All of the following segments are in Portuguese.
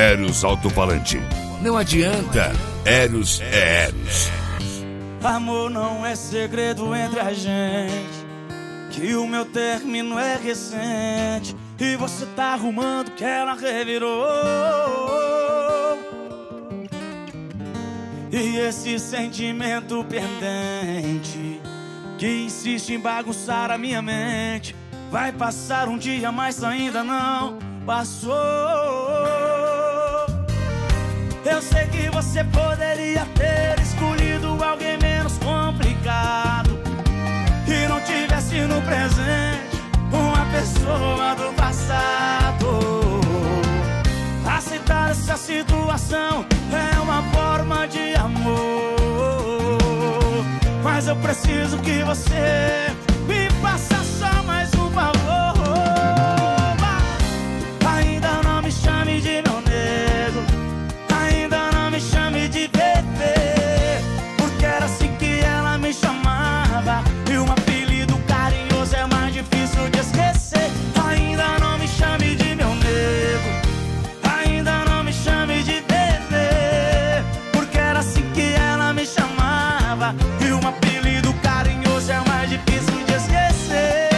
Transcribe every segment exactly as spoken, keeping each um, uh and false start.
Eros Alto-Falante. Não adianta, Eros é Eros. Amor não é segredo entre a gente, que o meu término é recente e você tá arrumando que ela revirou. E esse sentimento pendente que insiste em bagunçar a minha mente vai passar um dia, mas ainda não passou. Eu sei que você poderia ter escolhido alguém menos complicado, que não tivesse no presente uma pessoa do passado. Aceitar essa situação é uma forma de amor, mas eu preciso que você me faça só mais um favor. Ainda não me chame de meu nego, ainda não me chame de bebê, porque era assim que ela me chamava, e um apelido carinhoso é mais difícil de esquecer. Ainda não me chame de meu nego, ainda não me chame de bebê, porque era assim que ela me chamava, e um apelido carinhoso é mais difícil de esquecer.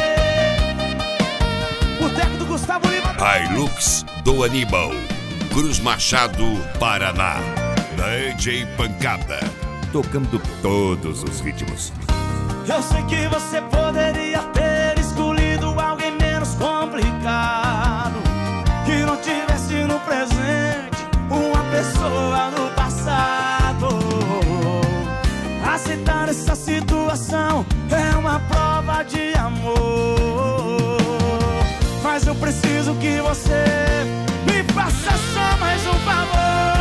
Boteco do Gustavo Lima, Hilux do Aníbal, Cruz Machado, Paraná. D J Pancada, tocando todos os ritmos. eu sei que você poderia ter escolhido alguém menos complicado, que não tivesse no presente uma pessoa do passado. Aceitar essa situação é uma prova de amor, mas eu preciso que você me faça só mais um favor.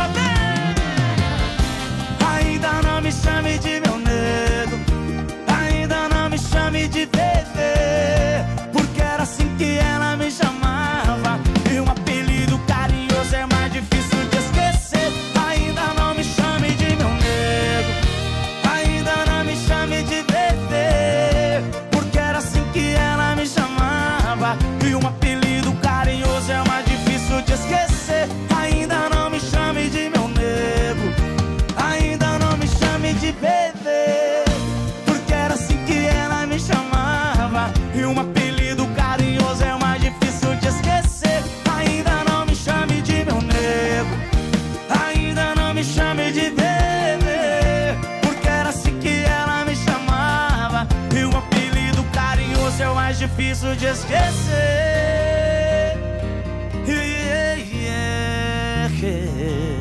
Ainda não me chame de meu nego, ainda não me chame de bebê, porque era assim que ela me chamava, e um apelido carinhoso é mais difícil de esquecer. Ainda não me chame de meu nego, ainda não me chame de bebê, porque era assim que ela me chamava, e um apelido carinhoso é mais difícil de esquecer. Ainda não me chame de meu nego, ainda não me chame de bebê, porque era assim que ela me chamava, e um apelido carinhoso é mais difícil de esquecer. Ainda não me chame de meu nego, ainda não me chame de bebê, porque era assim que ela me chamava, e um apelido carinhoso é o mais difícil de esquecer. Yeah, yeah, yeah.